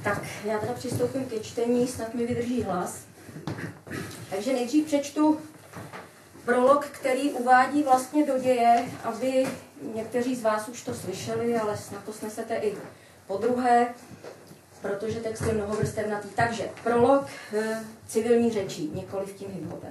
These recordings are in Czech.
Tak, já teda přistoupím ke čtení, snad mi vydrží hlas. Takže nejdřív přečtu prolog, který uvádí vlastně do děje, aby někteří z vás už to slyšeli, ale snad to snesete i podruhé, protože text je mnohovrstevnatý. Takže prolog civilní řečí, nikoliv tím hiphopem.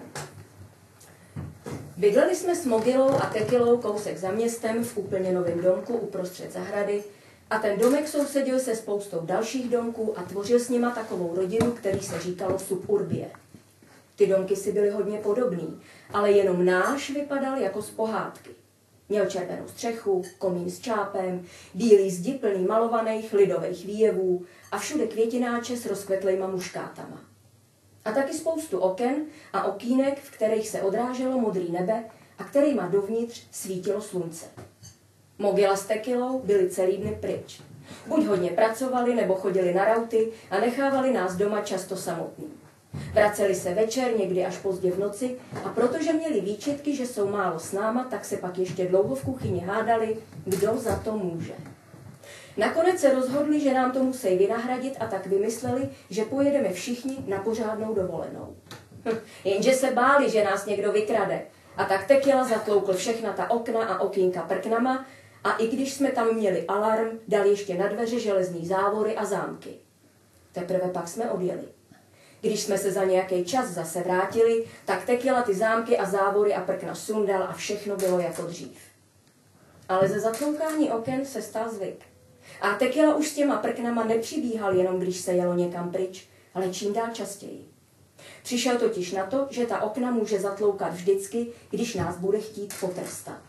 Bydleli jsme s Mogilou a Tekilou kousek za městem v úplně novém domku uprostřed zahrady a ten domek sousedil se spoustou dalších domků a tvořil s nima takovou rodinu, který se říkalo suburbie. Ty domky si byly hodně podobný, ale jenom náš vypadal jako z pohádky. Měl červenou střechu, komín s čápem, bílý zdi plný malovaných lidových výjevů a všude květináče s rozkvetlejma muškátama. A taky spoustu oken a okýnek, v kterých se odráželo modrý nebe a kterýma dovnitř svítilo slunce. Mogila s Tekilou byli celý dny pryč. Buď hodně pracovali, nebo chodili na rauty a nechávali nás doma často samotný. Vraceli se večer, někdy až pozdě v noci, a protože měli výčitky, že jsou málo s náma, tak se pak ještě dlouho v kuchyni hádali, kdo za to může. Nakonec se rozhodli, že nám to musí vynahradit, a tak vymysleli, že pojedeme všichni na pořádnou dovolenou. Jenže se báli, že nás někdo vykrade, a tak Tekila zatloukl všechna ta okna a okýnka prknama a i když jsme tam měli alarm, dal ještě na dveře železní závory a zámky. Teprve pak jsme odjeli. Když jsme se za nějaký čas zase vrátili, tak Tekila ty zámky a závory a prkna sundal a všechno bylo jako dřív. Ale ze zatloukání oken se stal zvyk. A Tekila už s těma prknama nepřibíhal jenom, když se jelo někam pryč, ale čím dál častěji. Přišel totiž na to, že ta okna může zatloukat vždycky, když nás bude chtít potrestat.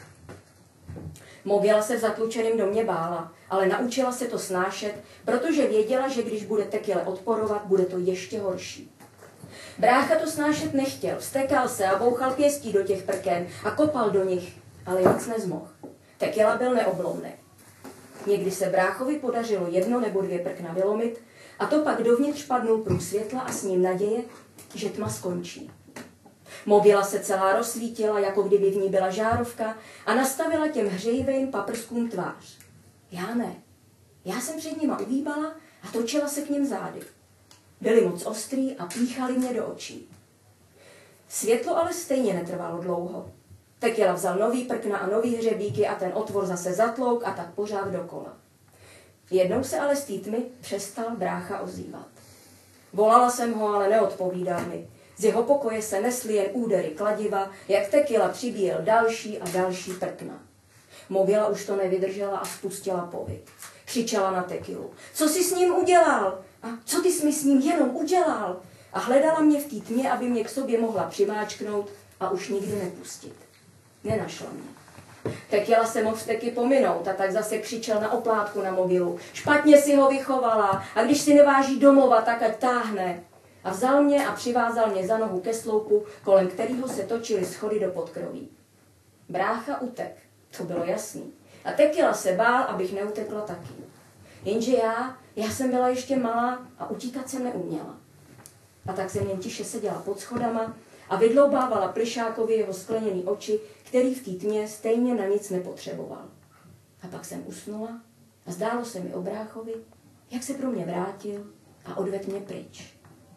Mogila se v zatlučeném domě bála, ale naučila se to snášet, protože věděla, že když bude Tekile odporovat, bude to ještě horší. Brácha to snášet nechtěl, vztekal se a bouchal pěstí do těch prken a kopal do nich, ale nic nezmohl. Tekila byl neoblomný. Někdy se bráchovi podařilo 1 nebo 2 prkna vylomit a to pak dovnitř padnul průh světla a s ním naděje, že tma skončí. Mogila se celá rozsvítila, jako kdyby v ní byla žárovka a nastavila těm hřejivým paprskům tvář. Já ne. Já jsem před nima uhýbala a točila se k nim zády. Byli moc ostrý a píchali mě do očí. Světlo ale stejně netrvalo dlouho. Tekila vzal nový prkna a nový hřebíky a ten otvor zase zatlouk a tak pořád dokola. Jednou se ale z té tmy přestal brácha ozývat. Volala jsem ho, ale neodpovídal mi. Z jeho pokoje se nesly jen údery kladiva, jak Tekila přibíjel další a další prkna. Mogila už to nevydržela a spustila povyk. Křičela na Tekilu. Co jsi s ním udělal? A co ty jsi mi s ním jenom udělal? A hledala mě v té tmě, aby mě k sobě mohla přimáčknout a už nikdy nepustit. Nenašla mě. Tekila se mohl Teky pominout a tak zase křičel na oplátku na Mogilu. Špatně si ho vychovala a když si neváží domova, tak ať táhne. A vzal mě a přivázal mě za nohu ke sloupu, kolem kterého se točily schody do podkroví. Brácha utek, to bylo jasný. A Tekila se bál, abych neutekla taky. Jenže já jsem byla ještě malá a utíkat jsem neuměla. A tak jsem jen tiše seděla pod schodama a vydloubávala Plišákovi jeho skleněný oči, který v té tmě stejně na nic nepotřeboval. A pak jsem usnula a zdálo se mi o bráchovi, jak se pro mě vrátil a odvedl mě pryč.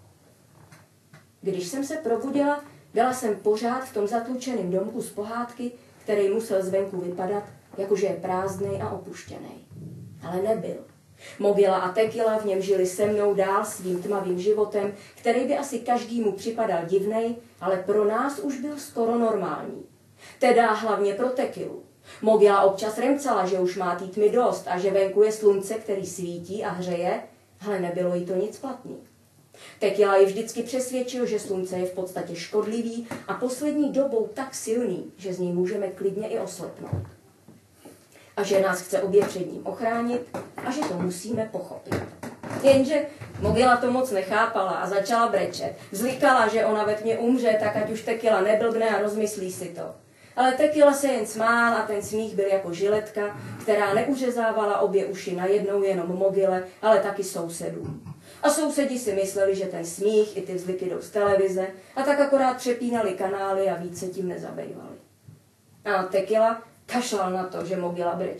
Když jsem se probudila, byla jsem pořád v tom zatlučeném domku z pohádky, který musel zvenku vypadat, jakože je prázdnej a opuštěný. Ale nebyl. Mogila a Tekila v něm žili se mnou dál svým tmavým životem, který by asi každému připadal divnej, ale pro nás už byl skoro normální. Teda hlavně pro Tekilu. Mogila občas remcala, že už má té tmy dost a že venku je slunce, který svítí a hřeje, ale nebylo jí to nic platný. Tekila ji vždycky přesvědčil, že slunce je v podstatě škodlivý a poslední dobou tak silný, že z něj můžeme klidně i oslepnout. A že nás chce obě před ním ochránit a že to musíme pochopit. Jenže Mogila to moc nechápala a začala brečet. Vzlikala, že ona ve tmě umře, tak ať už Tekila neblbne a rozmyslí si to. Ale Tekila se jen smál a ten smích byl jako žiletka, která neuřezávala obě uši najednou jenom Mogile, ale taky sousedům. A sousedi si mysleli, že ten smích i ty vzliky jdou z televize a tak akorát přepínali kanály a víc se tím nezabývali. A Tekila kašlal na to, že Mogila brečí.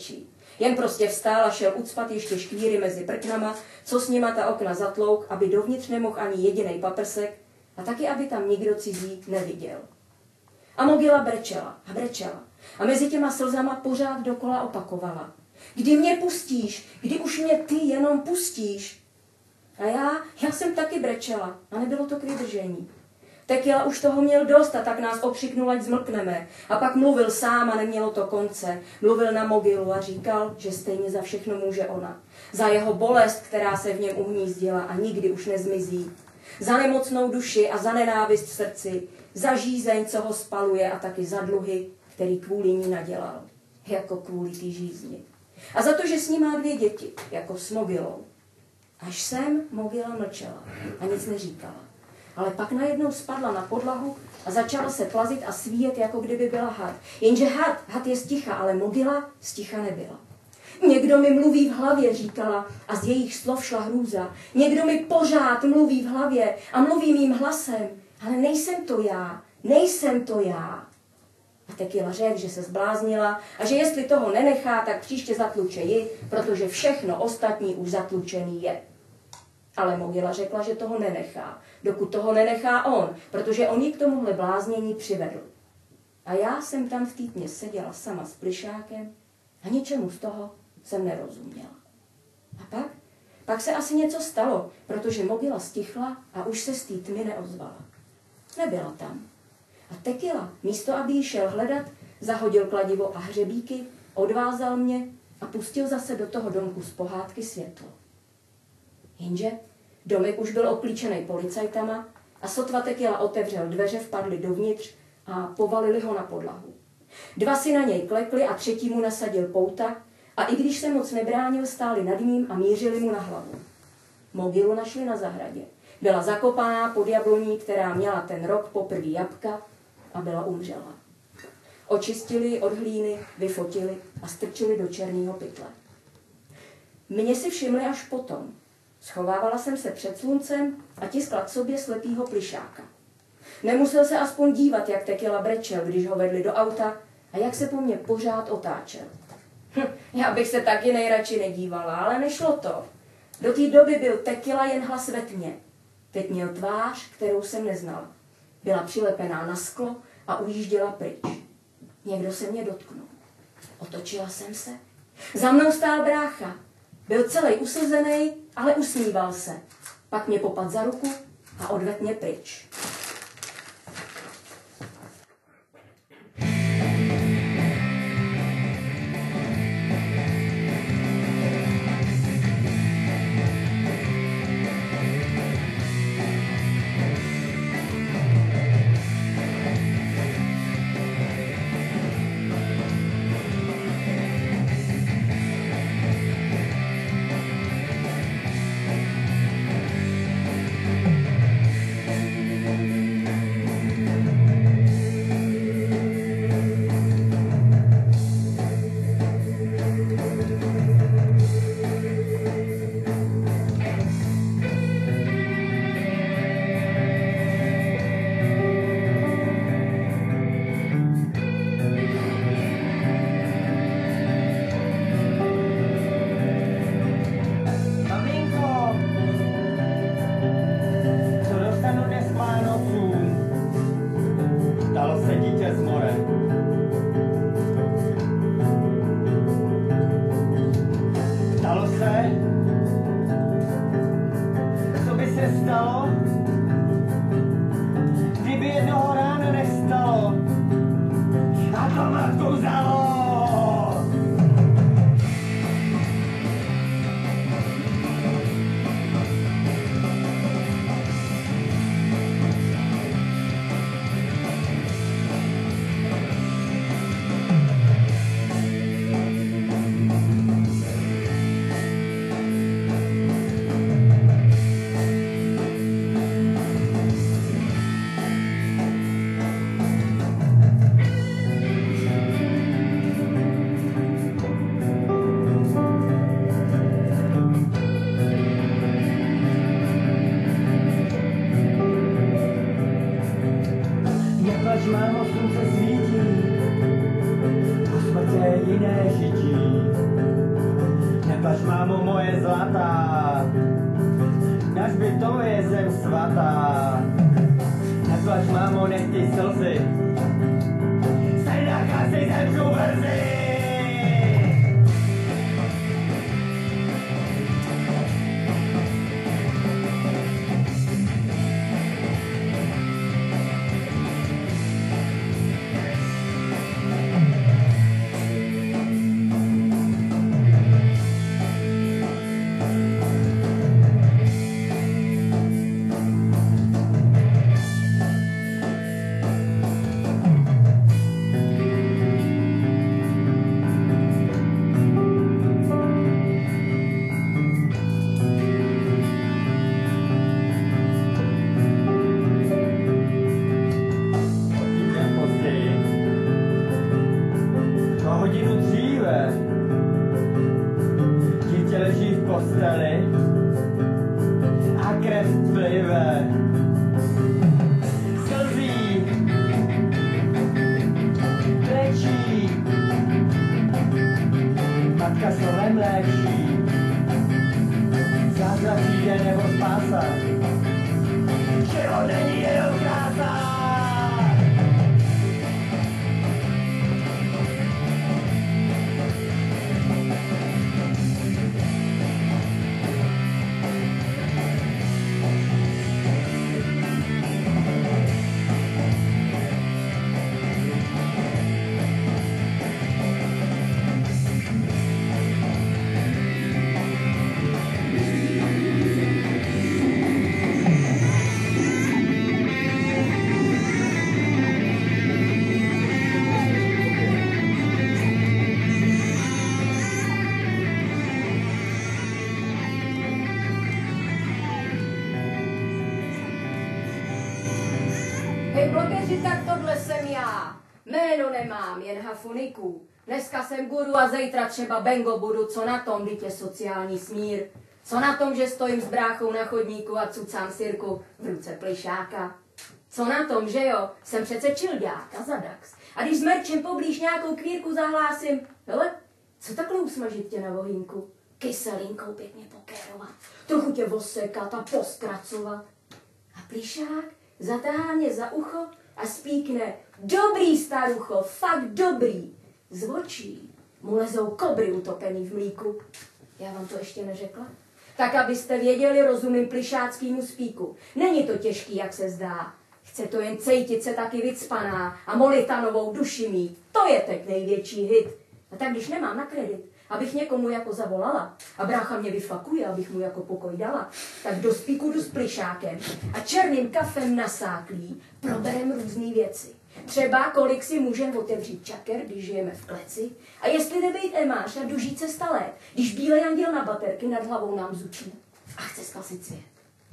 Jen prostě vstál a šel ucpat ještě škvíry mezi prknama, co s nima ta okna zatlouk, aby dovnitř nemohl ani jedinej paprsek a taky, aby tam nikdo cizí neviděl. A Mogila brečela a brečela a mezi těma slzama pořád dokola opakovala. Kdy mě pustíš? Kdy už mě ty jenom pustíš? A já jsem taky brečela a nebylo to k vydržení. Tekila už toho měl dost a tak nás okřiknul, ať zmlkneme. A pak mluvil sám a nemělo to konce. Mluvil na Mogilu a říkal, že stejně za všechno může ona. Za jeho bolest, která se v něm uhnízdila a nikdy už nezmizí. Za nemocnou duši a za nenávist v srdci. Za žízeň, co ho spaluje a taky za dluhy, který kvůli ní nadělal. Jako kvůli té žízni. A za to, že s ní má 2 děti, jako s Mogilou. Až sem Mogila mlčela a nic neříkala. Ale pak najednou spadla na podlahu a začala se plazit a svíjet, jako kdyby byla had. Jenže had je sticha, ale Mogila sticha nebyla. Někdo mi mluví v hlavě, říkala, a z jejich slov šla hrůza. Někdo mi pořád mluví v hlavě a mluví mým hlasem, ale nejsem to já. A Tekila řekl, že se zbláznila a že jestli toho nenechá, tak příště zatluče ji, protože všechno ostatní už zatlučený je. Ale Mogila řekla, že toho nenechá, dokud toho nenechá on, protože on ji k tomuhle bláznění přivedl. A já jsem tam v té tmě seděla sama s plišákem a ničemu z toho jsem nerozuměla. A pak se asi něco stalo, protože Mogila stichla a už se z té tmy neozvala. Nebyla tam. A Tekila, místo aby ji šel hledat, zahodil kladivo a hřebíky, odvázal mě a pustil zase do toho domku z pohádky světlo. Jenže domek už byl obklíčený policajtama a sotva Tekila otevřel dveře, vpadli dovnitř a povalili ho na podlahu. 2 si na něj klekli a 3. mu nasadil pouta a i když se moc nebránil, stáli nad ním a mířili mu na hlavu. Mogilu našli na zahradě. Byla zakopaná pod jabloní, která měla ten rok poprvé jabka a byla umřelá. Očistili od hlíny, vyfotili a strčili do černého pytle. Mě si všimli až potom. Schovávala jsem se před sluncem a tiskla k sobě slepýho plišáka. Nemusel se aspoň dívat, jak Tekila brečel, když ho vedli do auta a jak se po mně pořád otáčel. Já bych se taky nejradši nedívala, ale nešlo to. Do té doby byl Tekila jen hlas ve tmě. Teď měl tvář, kterou jsem neznala. Byla přilepená na sklo a ujížděla pryč. Někdo se mě dotknul. Otočila jsem se. Za mnou stál brácha. Byl celý uslzený, ale usmíval se. Pak mě popadl za ruku a odvedl mě pryč. svatá. Neplač, mámo, nech ty slzy. Stejnáka si zemřu brzy. Tak tohle jsem já. Jméno nemám, jen hafuniku. Dneska jsem guru a zítra třeba bengo budu. Co na tom, dítě sociální smír? Co na tom, že stojím s bráchou na chodníku a cucám sirku v ruce plišáka? Co na tom, že jo, jsem přece čilďák a zadax. A když s merčem poblíž nějakou kvírku zahlásím, hele, co takhle usmažit tě na vohýnku? Kyselinkou pěkně pokérovat, trochu tě osekat a poskracovat. A plišák zatáhá mě za ucho a spíkne, dobrý starucho, fakt dobrý. Z očí mu lezou kobry utopený v mlíku. Já vám to ještě neřekla? Tak abyste věděli, rozumím plišáckému spíku. Není to těžký, jak se zdá. Chce to jen cejtit se taky vycpaná a molitanovou duši mít. To je teď největší hit. A tak když nemám na kredit, abych někomu jako zavolala a brácha mě vyfakuje, abych mu jako pokoj dala, tak do spíku jdu s plišákem a černým kafem nasáklý proberem různý věci. Třeba kolik si můžeme otevřít čaker, když žijeme v kleci, a jestli jde být emáš a dožít se 100 let, když bílej anděl na baterky nad hlavou nám zučí a chce spasit svět.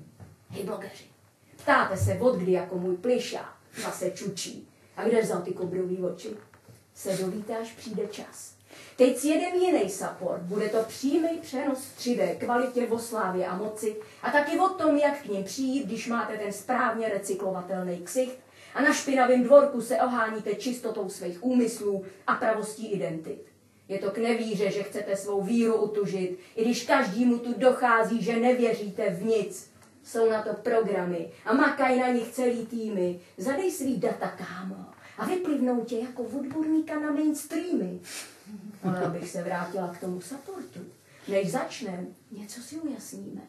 Hej blogeři, ptáte se od kdy jako můj plišák zase čučí. A kde vzal ty kobrový oči? Se dovíte, až přijde čas. Teď si jedem jiný support, bude to přímý přenos 3D, kvalitě, o slávě a moci a taky o tom, jak k ním přijít, když máte ten správně recyklovatelný ksicht a na špinavém dvorku se oháníte čistotou svých úmyslů a pravostí identit. Je to k nevíře, že chcete svou víru utužit, i když každému tu dochází, že nevěříte v nic. Jsou na to programy a makají na nich celý týmy. Zadej svý data, kámo, a vyplivnou tě jako odborníka na mainstreamy. Ale abych se vrátila k tomu supportu. Než začneme, něco si ujasníme.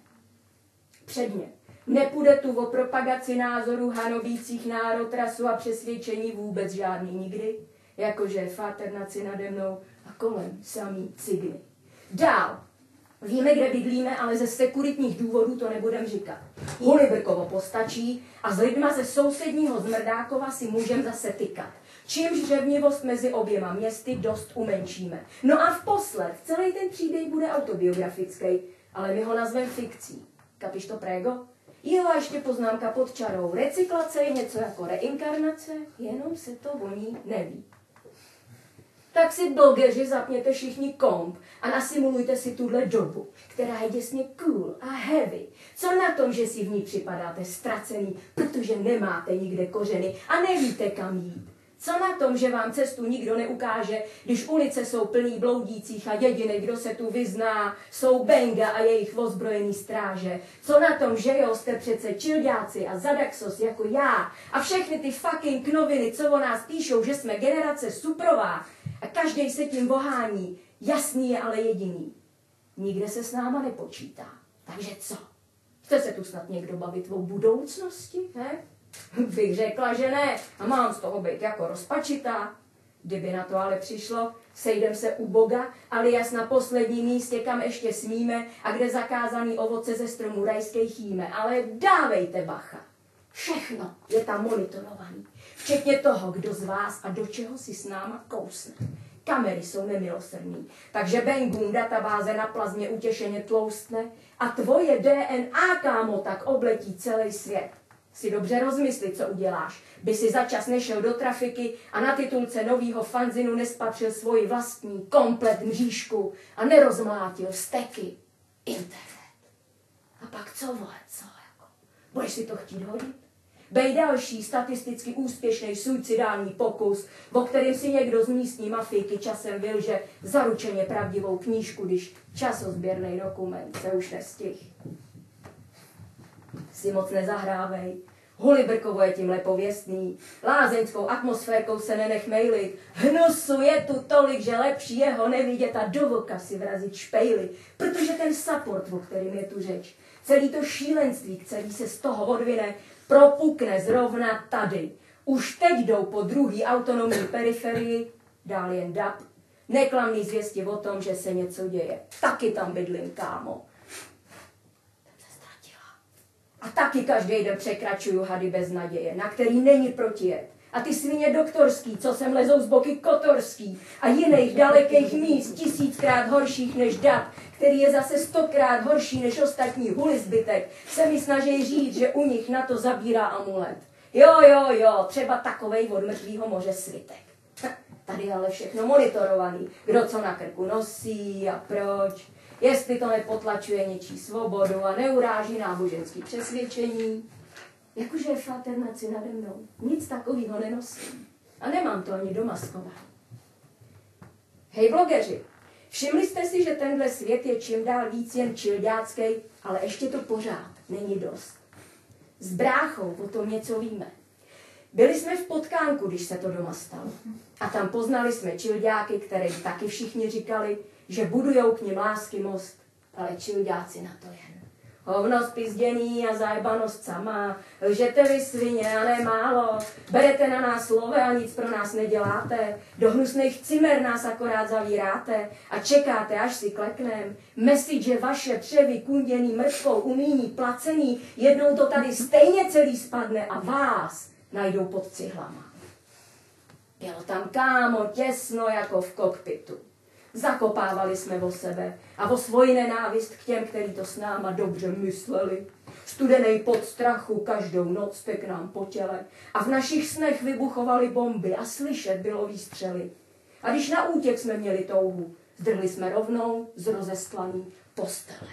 Předně, nepůjde tu o propagaci názorů hanobících národ, rasu a přesvědčení vůbec žádný nikdy, jakože fáternaci nade mnou a kolem samý cigny. Dál. Víme, kde bydlíme, ale ze sekuritních důvodů to nebudem říkat. Hulibrkovo postačí a s lidma ze sousedního Zmrdákova si můžem zase tykat. Čímž řevnivost mezi oběma městy dost umenšíme. No a vposled, celý ten příběh bude autobiografický, ale my ho nazveme fikcí. Kapiš to, prégo? Jo, a ještě poznámka pod čarou. Recyklace je něco jako reinkarnace, jenom se to o ní neví. Tak si blogeři zapněte všichni komp a nasimulujte si tuhle dobu, která je děsně cool a heavy. Co na tom, že si v ní připadáte ztracený, protože nemáte nikde kořeny a nevíte kam jít. Co na tom, že vám cestu nikdo neukáže, když ulice jsou plný bloudících a jediný, kdo se tu vyzná, jsou Benga a jejich ozbrojený stráže? Co na tom, že jo, jste přece čilďáci a Zadaxos jako já a všechny ty fucking noviny, co o nás píšou, že jsme generace suprová a každej se tím vohání. Jasný je ale jediný. Nikde se s náma nepočítá. Takže co? Chce se tu snad někdo bavit o budoucnosti, he? Bych řekla, že ne a mám z toho být jako rozpačitá. Kdyby na to ale přišlo, sejdem se u Boga, alias na posledním místě, kam ještě smíme a kde zakázaný ovoce ze stromů rajských jíme. Ale dávejte bacha. Všechno je tam monitorovaný. Včetně toho, kdo z vás a do čeho si s náma kousne. Kamery jsou nemilosrdný, takže Bengům databáze na plazmě utěšeně tloustne a tvoje DNA, kámo, tak obletí celý svět. Si dobře rozmysli, co uděláš, by si začas nešel do trafiky a na titulce novýho fanzinu nespatřil svoji vlastní komplet mřížku a nerozmlátil steky. Internet. A pak co, vole, co, jako? Budeš si to chtít hodit? Bej další statisticky úspěšný suicidální pokus, o kterém si někdo z místní mafijky časem vylže zaručeně pravdivou knížku, když časozběrný dokument se už nestihl. Si moc nezahrávej. Hulibrkovo je tím lepověstný. Lázeňskou atmosférkou se nenech mejlit. Hnusu je tu tolik, že lepší jeho nevidět a do voka si vrazit špejly. Protože ten support, o kterým je tu řeč, celý to šílenství, který se z toho odvine, propukne zrovna tady. Už teď jdou po druhý autonomní periferii, dál jen DAB, neklamný zvěsti o tom, že se něco děje. Taky tam bydlím, kámo. A taky každý den překračuju hady bez naděje, na který není protijet. A ty svině doktorský, co sem lezou z boky kotorský a jiných dalekých míst, 1000krát horších než DAB, který je zase 100krát horší než ostatní hulizbytek, se mi snaží říct, že u nich na to zabírá amulet. Jo, třeba takovej od mrtvýho moře svitek. Tady je ale všechno monitorovaný. Kdo co na krku nosí a proč. Jestli to nepotlačuje něčí svobodu a neuráží náboženský přesvědčení. Jakože je fraternaci nade mnou. Nic takového nenosím. A nemám to ani doma schované. Hej blogeři, všimli jste si, že tenhle svět je čím dál víc jen čilďácký, ale ještě to pořád není dost. S bráchou o tom něco víme. Byli jsme v Potkánku, když se to doma stalo. A tam poznali jsme čilďáky, které taky všichni říkali, že budujou k nim lásky most, ale čilďáci na to jen. Hovno spizděný a zajebanost sama, lžete vy svině a ne málo, berete na nás slove a nic pro nás neděláte, do hnusných cimer nás akorát zavíráte a čekáte, až si kleknem. Message vaše převy kunděný mrtvou umíní placený, jednou to tady stejně celý spadne a vás najdou pod cihlama. Bylo tam, kámo, těsno jako v kokpitu. Zakopávali jsme o sebe a o svoji nenávist k těm, který to s náma dobře mysleli. Studenej pod strachu každou noc jste k nám po těle a v našich snech vybuchovaly bomby a slyšet bylo výstřely. A když na útěk jsme měli touhu, zdrhli jsme rovnou z rozestlaný postele.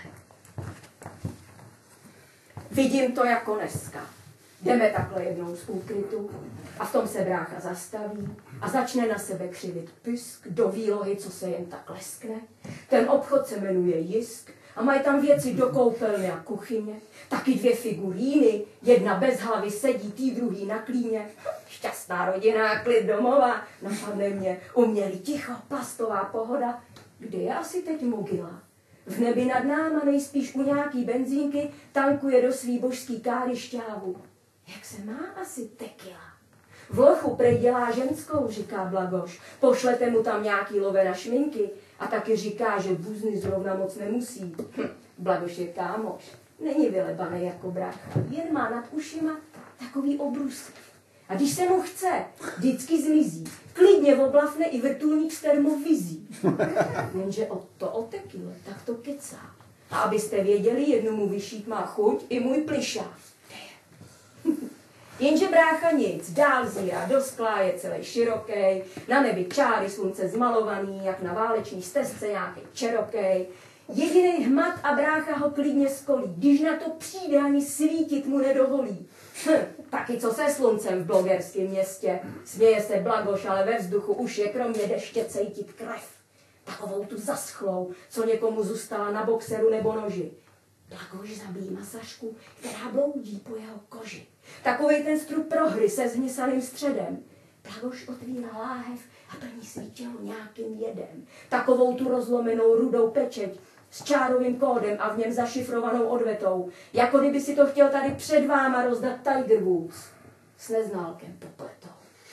Vidím to jako dneska. Jdeme takhle jednou z úkrytu a v tom se brácha zastaví a začne na sebe křivit pysk do výlohy, co se jen tak leskne. Ten obchod se jmenuje Jisk a mají tam věci do koupelny a kuchyně. Taky 2 figuríny, jedna bez hlavy sedí, tý druhý na klíně. Šťastná rodina, klid domova, napadne mě, umělý ticho, plastová pohoda. Kde je asi teď mogyla? V nebi nad náma nejspíš u nějaký benzínky tankuje do svý božský káry šťávu. Jak se má asi tequila? V lochu prej dělá ženskou, říká Blagoš. Pošlete mu tam nějaký love na šminky a taky říká, že buzny zrovna moc nemusí. Blagoš je kámoš. Není vylebaný jako brácha, jen má nad ušima takový obrusy. A když se mu chce, vždycky zmizí. Klidně oblafne i vrtulník s termovizí. Jenže o tequile, tak to kecá. A abyste věděli, jednu mu vyšít má chuť i můj plišák. Jenže brácha nic, dál zírá do skla, je celý široký, na nebi čáry slunce zmalovaný, jak na váleční stezce nějaký čerokej. Jedinej hmat a brácha ho klidně skolí. Když na to přijde, ani svítit mu nedovolí. Taky co se sluncem v blogerském městě. Směje se Blagoš, ale ve vzduchu už je kromě deště cejtit krev. Takovou tu zaschlou, co někomu zůstala na boxeru nebo noži. Blagoš zabíjí masařku, která bloudí po jeho koži. Takovej ten strup prohry se zhnisaným středem. Blagoš otvírá láhev a plní svý tělo nějakým jedem. Takovou tu rozlomenou rudou pečeť s čárovým kódem a v něm zašifrovanou odvetou. Jako kdyby si to chtěl tady před váma rozdat Tiger Woods s neználkem popletou.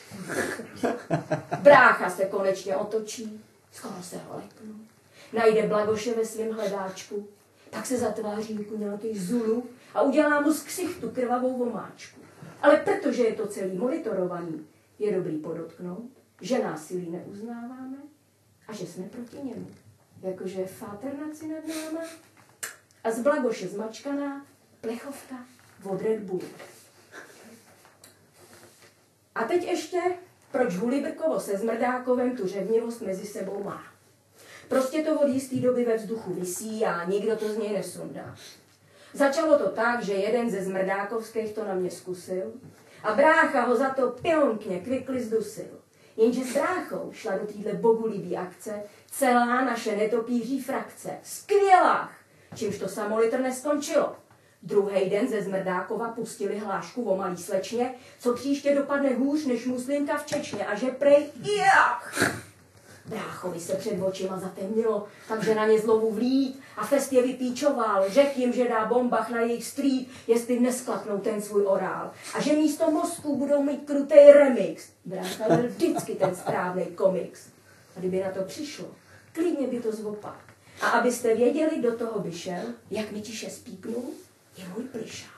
Brácha se konečně otočí, skoro se ho leknu. Najde Blagoše ve svém hledáčku, tak se zatváří jako nějaký Zulu a udělá mu z ksichtu krvavou vomáčku. Ale protože je to celý monitorovaný, je dobrý podotknout, že násilí neuznáváme a že jsme proti němu. Jakože je fáternaci nad náma a z Blagoše zmačkaná plechovka od Red Bullu. A teď ještě, proč Hulibrkovo se Zmrdákovem tu řevnivost mezi sebou má. Prostě to od jistý doby ve vzduchu visí a nikdo to z něj nesundá. Začalo to tak, že jeden ze Zmrdákovských to na mě zkusil a brácha ho za to pilonkně kvikli zdusil. Jenže s bráchou šla do téhle bogulibý akce celá naše netopíří frakce. Skvělách! Čímž to samolitr neskončilo. Druhý den ze Zmrdákova pustili hlášku o malý slečně, co příště dopadne hůř než muslimka v Čečně a že prej jach! Bráchovi se před očima zatemnilo, takže na ně zlovu vlít a fest je vypíčoval. Řekl jim, že dá bombach na jejich street, jestli nesklapnou ten svůj orál. A že místo mozku budou mít krutej remix. Brácha byl vždycky ten správný komiks. A kdyby na to přišlo, klidně by to zvopak. A abyste věděli, do toho by šel, jak mi tiše spípnul, je můj plišák.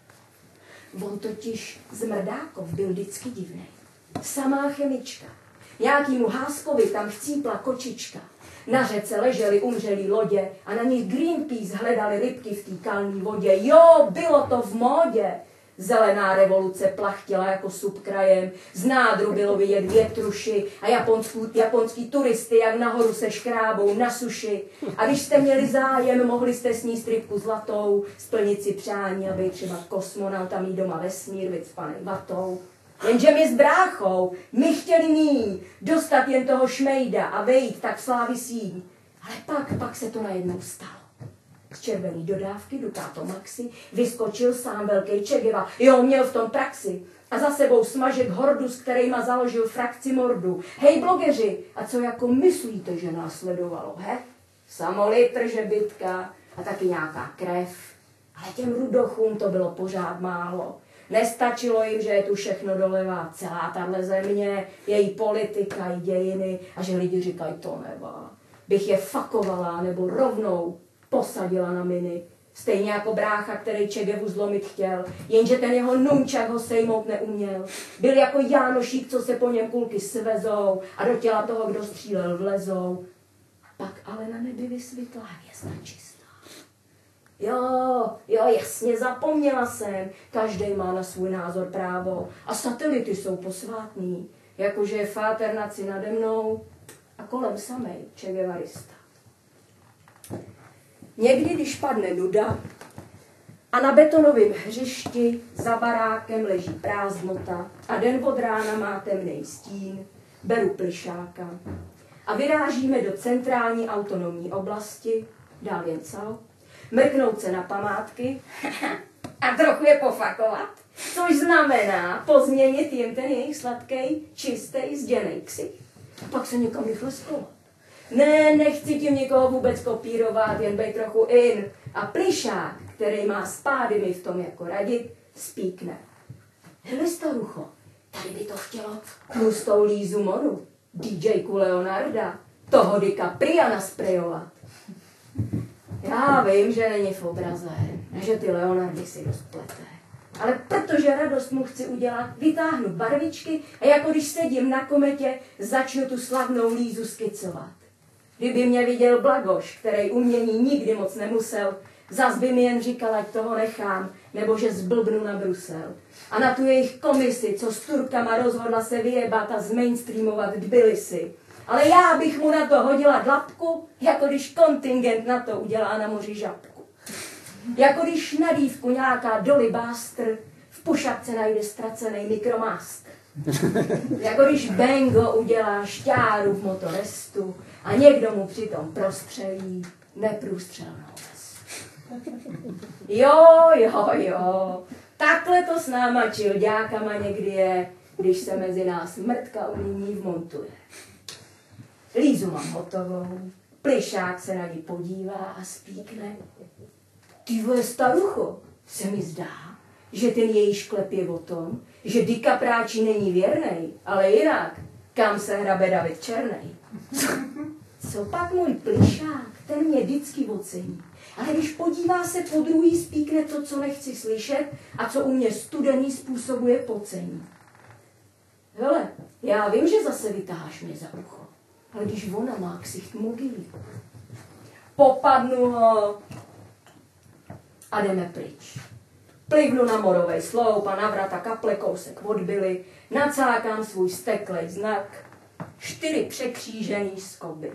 On totiž Zmrdákov byl vždycky divnej. Samá chemička. Nějakýmu Háskovi tam chcípla kočička. Na řece ležely umřelý lodě a na nich Greenpeace hledali rybky v té kalní vodě. Jo, bylo to v módě. Zelená revoluce plachtila jako sub krajem, z nádru bylo vidět větruši a japonský turisty, jak nahoru se škrábou na suši. A když jste měli zájem, mohli jste sníst rybku zlatou, splnit si přání, aby třeba kosmonaut a mít doma vesmír vycpanej vatou. Jenže my s bráchou, my chtěli mít, dostat jen toho šmejda a vejít tak slávy síň. Ale pak se to najednou stalo. Z červený dodávky Ducato Maxi vyskočil sám velký Che Guevara. Jo, měl v tom praxi. A za sebou smažek hordu, s kterýma založil frakci mordu. Hej blogeři, a co jako myslíte, že následovalo, he? Samolitr, že bitka a taky nějaká krev. Ale těm rudochům to bylo pořád málo. Nestačilo jim, že je tu všechno doleva, celá tahle země, její politika, její dějiny a že lidi říkají, to nevá. Bych je fakovala nebo rovnou posadila na miny. Stejně jako brácha, který Che Guevaru zlomit chtěl, jenže ten jeho nunčak ho sejmout neuměl. Byl jako Jánošík, co se po něm kulky svezou a do těla toho, kdo střílel, vlezou. Pak ale na nebi vysvětla hvězda čistá. Jo, jasně, zapomněla jsem. Každej má na svůj názor právo. A satelity jsou posvátný. Jakože je fáternaci nade mnou a kolem samej Che Guevarista. Někdy, když padne nuda a na betonovém hřišti za barákem leží prázdnota a den od rána má temnej stín, beru plišáka a vyrážíme do centrální autonomní oblasti, dál jen cal, mrknout se na památky a trochu je pofakovat, což znamená pozměnit jim ten jejich sladkej, čistej, zděnej ksich. A pak se někam rychle schovat. Ne, nechci tím nikoho vůbec kopírovat, jen bej trochu in. A plišák, který má spády mi v tom jako radit, spíkne. Hele starucho, tady by to chtělo tlustou Lízu Monu, DJku Leonarda, toho DiCapria nasprejovat. Já vím, že není v obraze, že ty Leonardy si dost plete. Ale protože radost mu chci udělat, vytáhnu barvičky a jako když sedím na kometě, začnu tu slavnou Lízu skicovat. Kdyby mě viděl Blagoš, který umění nikdy moc nemusel, zas by mi jen říkal, ať toho nechám, nebo že zblbnu na Brusel. A na tu jejich komisi, co s Turkama rozhodla se vyjebat a zmainstreamovat Tbilisi. ale já bych mu na to hodila dlapku, jako když kontingent na to udělá na moři žabku. Jako když na dívku nějaká dolibástr v pušapce najde ztracený mikromaster. Jako když Bengo udělá šťáru v motorestu a někdo mu přitom prostřelí neprůstřelnou vestu. Jo. Takhle to s náma čilďákama někdy je, když se mezi nás mrtka unijní vmontuje. Lízu mám hotovou, plišák se na ní podívá a spíkne. Ty vole starucho, se mi zdá, že ten její šklep je o tom, že Dika Práči není věrnej, ale jinak, kam se hrabe David Černej. Co pak můj plišák, ten mě vždycky ocení. Ale když podívá se po druhý, spíkne to, co nechci slyšet a co u mě studený způsobuje pocení. Hele, já vím, že zase vytáháš mě za ucho, ale když ona má ksicht mogilí, popadnu ho a jdeme pryč. Plivnu na morovej sloup a na vrata kaple kousek odbyly, nacákám svůj steklej znak, 4 překřížený skoby.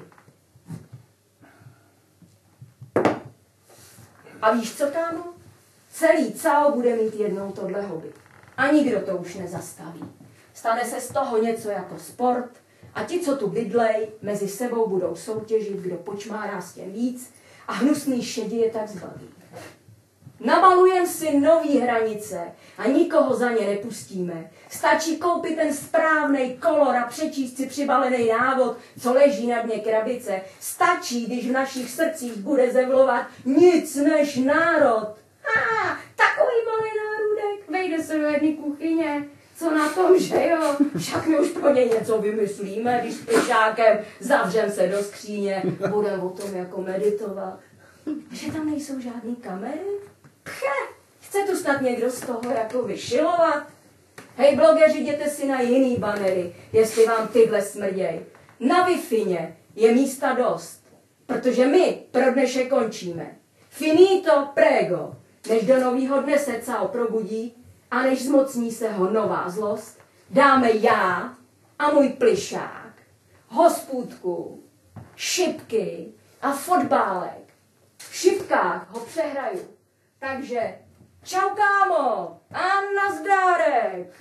A víš co, kámo? Celý cao bude mít jednou tohle hobby. A nikdo to už nezastaví. Stane se z toho něco jako sport a ti, co tu bydlej, mezi sebou budou soutěžit, kdo počmárá stěn víc a hnusný šedi je tak zbaví. Namalujem si nový hranice a nikoho za ně nepustíme. Stačí koupit ten správnej kolor a přečíst si přibalený návod, co leží na dně krabice. Stačí, když v našich srdcích bude zevlovat nic než národ. Takový malý nárůdek vejde se do jedné kuchyně. Co na tom, že jo? Však my už pro ně něco vymyslíme, když s plišákem zavřem se do skříně, budeme o tom jako meditovat. Že tam nejsou žádný kamery? Chce tu snad někdo z toho jako vyšilovat? Hej blogeři, jděte si na jiný banery, jestli vám tyhle smrděj. Na Wi-Fině je místa dost, protože my pro dnešek končíme. Finito prego, než do novýho dne se cao probudí a než zmocní se ho nová zlost, dáme já a můj plišák, hospůdku, šipky a fotbálek. V šipkách ho přehraju. Takže čau kámo a nazdárek.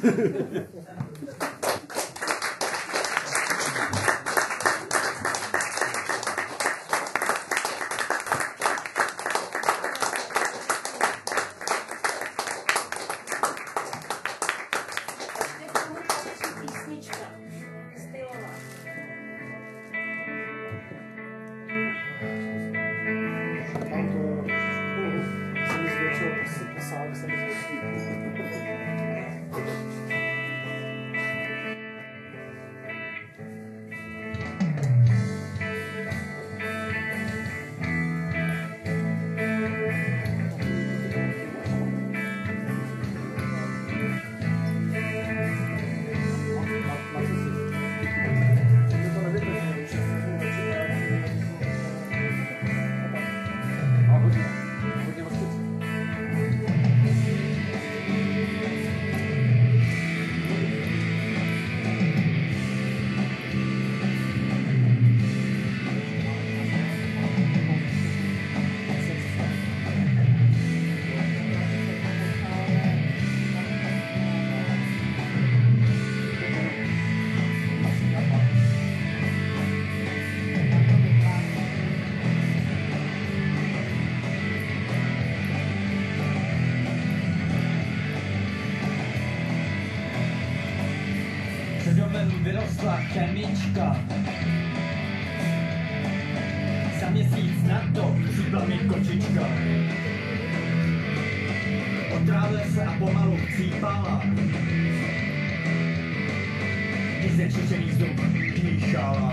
Vyrostla chemička. Za měsíc na to přibla mi kočička. Otrávil se a pomalu chcípala. Vyzečíšený zub píšala.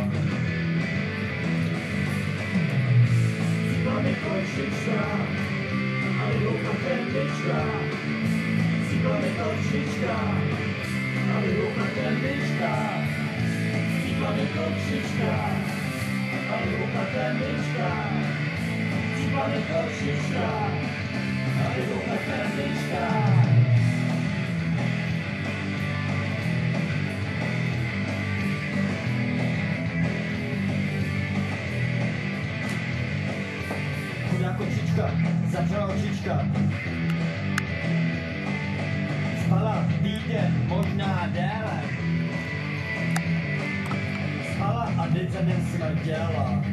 Přibla mi kočička a vyhlouka chemička. Přibla mi kočička a vyhlouka chemička. Přibla mi kočička a vyhlouka chemička. Přibla mi kočička a vyhlouka chemička. přijde možná déle. Spala a teď za den smrděla.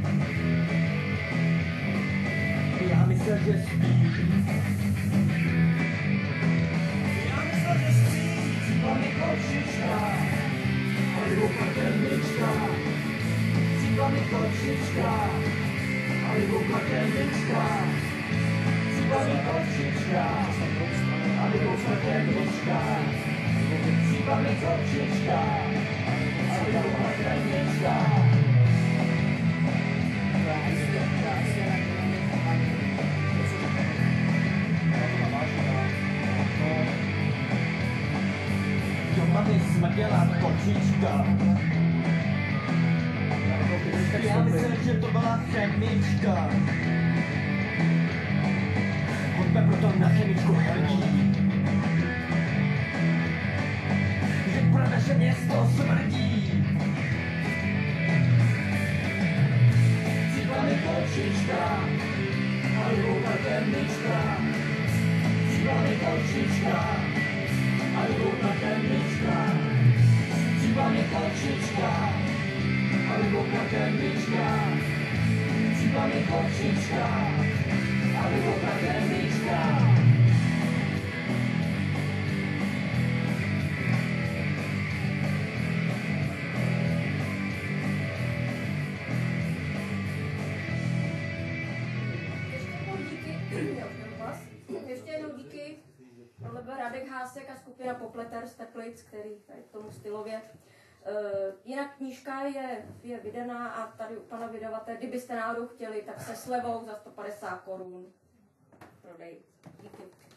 Já myslel, že spí. Já myslel, že spí. Cípla mi kočička. A vybuchla temnička. Cípla mi kočička. A vybuchla temnička. Cípla mi kočička. A vybuchla temnička. Cípla mi kočička. A vybuchla temnička. Doma mi smrděla kočička. Já myslel, že to byla chemička. Pojďme proto na chemičku hrdí. Že pro naše město smrdí. Cípla mi kočička. A vybuchla chemička. Cípla mi kočička. A vybuchla temnička. Cípla mi kočička. A vybuchla temnička. Cípla mi kočička. A vybuchla temnička. Ještě jednou díky. Tohle byl Radek Hásek a skupina Popleter z Teplic, který tady k tomu stylově. Jinak knížka je vydaná a tady u pana vydavatele, kdybyste náhodou chtěli, tak se slevou za 150 korun. Prodej. Díky.